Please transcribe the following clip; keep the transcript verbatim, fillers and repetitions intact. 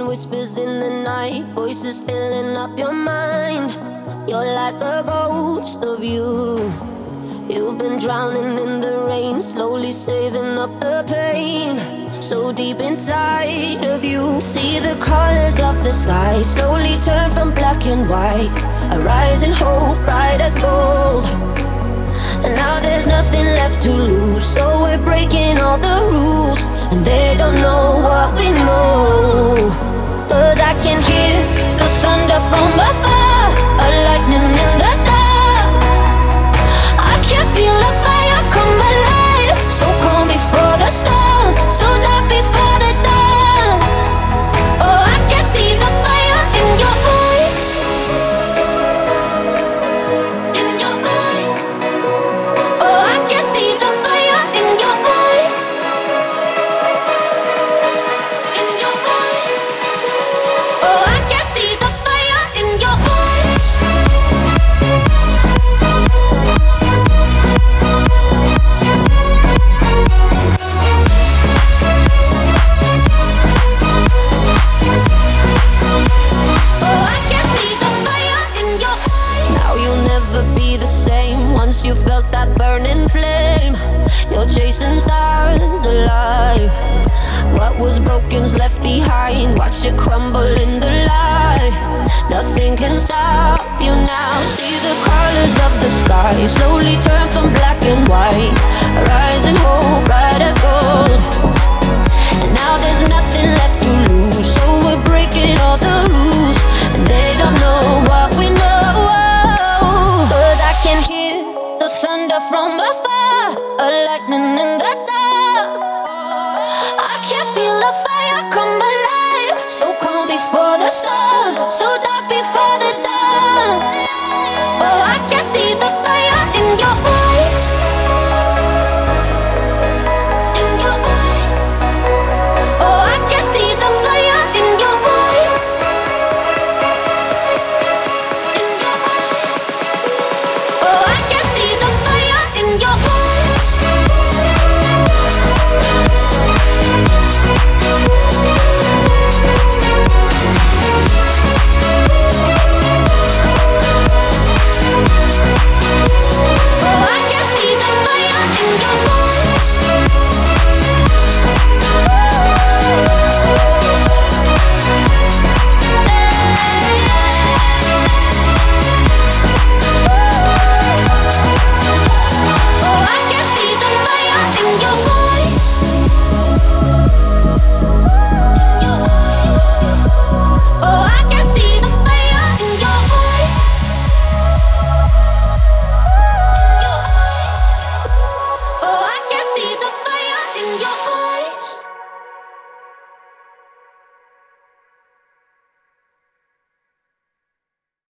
whispers in the night, voices filling up your mind. You're like a ghost of you. You've been drowning in the rain, slowly saving up the pain. So deep inside of you, see the colors of the sky slowly turn from black and white. A rising hope, bright as gold. And now there's nothing left to lose, so we're breaking all the rules. And they don't know what we know. Cause I can hear the thunder from afar, a lightning in the dark. I can feel the fire come alive, so calm before the storm, so dark before the dawn. Oh, I can see the fire in your eyes, in your eyes. Oh, I can see the fire in your eyes, in your eyes. Oh, I can see the fire in your eyes. Be the same once you felt that burning flame. You're chasing stars alive. What was broken's left behind. Watch it crumble in the light. Nothing can stop you now. See the colors of the sky slowly turn from black and white. Rising hope, bright as gold. And now there's nothing left to lose, so we're breaking all